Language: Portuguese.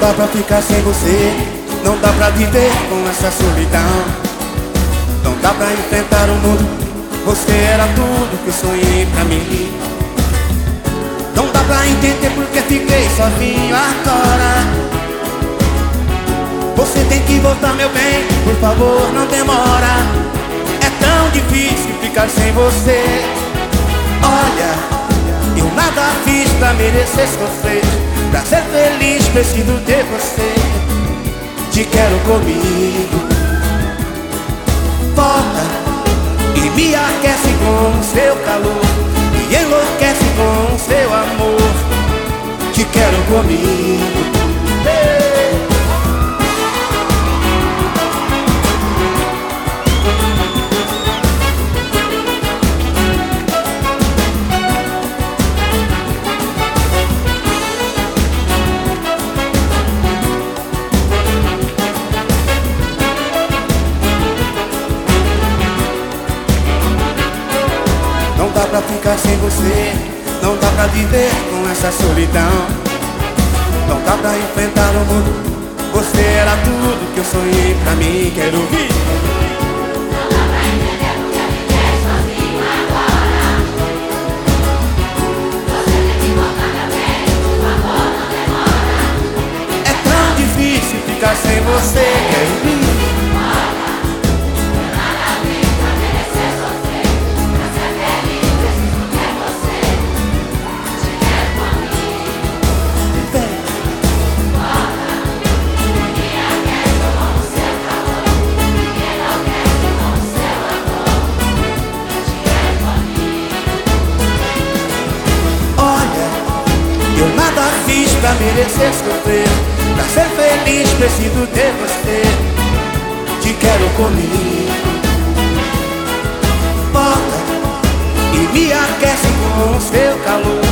dá pra ficar sem você, não dá pra viver com essa solidão. Não dá pra enfrentar o mundo, você era tudo que eu sonhei pra mim. Não dá pra entender porque fiquei sozinho agora. Você tem que voltar, meu bem, por favor, não demora. É tão difícil ficar sem você. Olha, eu nada fiz pra merecer sofrer. Pra ser feliz preciso ter você. Te quero comigo. Volta e me aquece com o seu calor, me enlouquece com o seu amor. Te quero comigo. Não dá pra ficar sem você, não dá pra viver com essa solidão. Não dá pra enfrentar o mundo, você era tudo que eu sonhei pra mim. Quero ouvir. Não dá pra entender porque eu fiquei sozinho agora. Você tem que voltar, meu bem, por favor, não demora. É tão difícil ficar sem você. Quero ouvir. Eu nada fiz pra merecer sofrer. Pra ser feliz preciso ter você. Te quero comigo. Volta e me aquece com o seu calor,